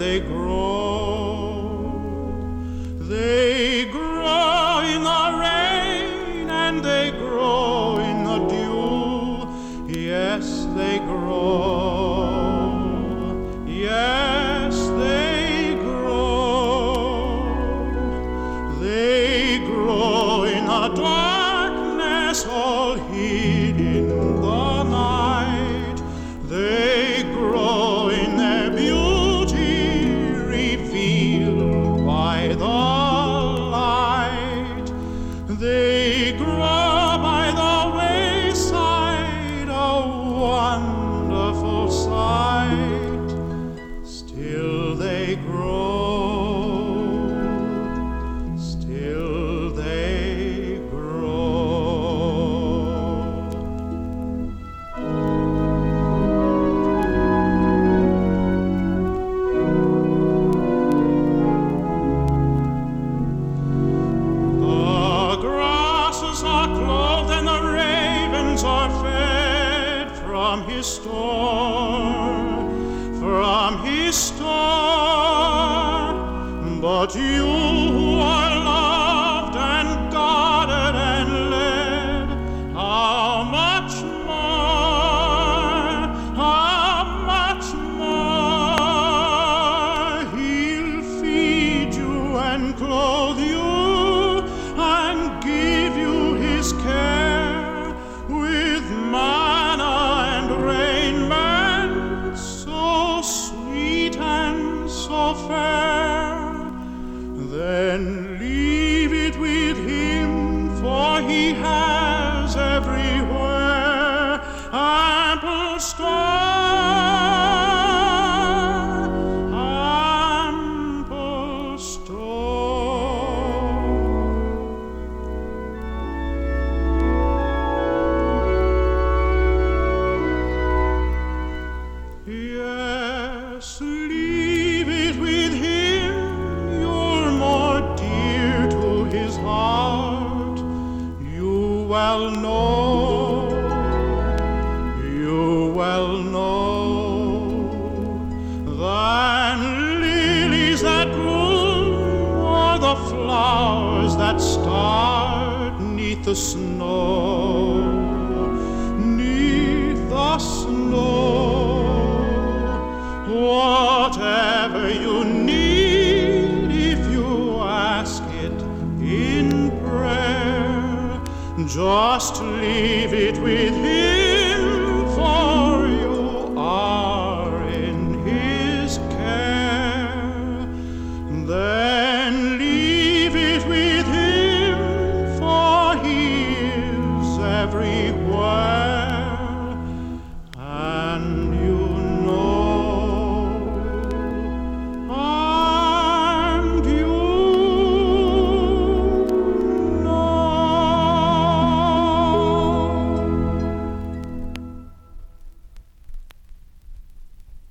they grow. They grow in the rain and they grow in the dew. Yes, they grow. Yes, they grow. They grow in the darkness, all hid in the night. They grow in their beauty, revealed by the light. They grow by the wayside, a wonderful sight. Still they grow, still they grow. The grasses are clothed and the ravens are fed from his store, from his store. But you who are loved and guarded and led, how much more he'll feed you and clothe you and give you his care with manna and raiment so sweet and so fair. Then leave it with him, for he has everywhere ample store, ample store. Yes, leave it with him, you're more dear to his heart. You well know, than lilies that bloom or the flowers that start 'neath the snow.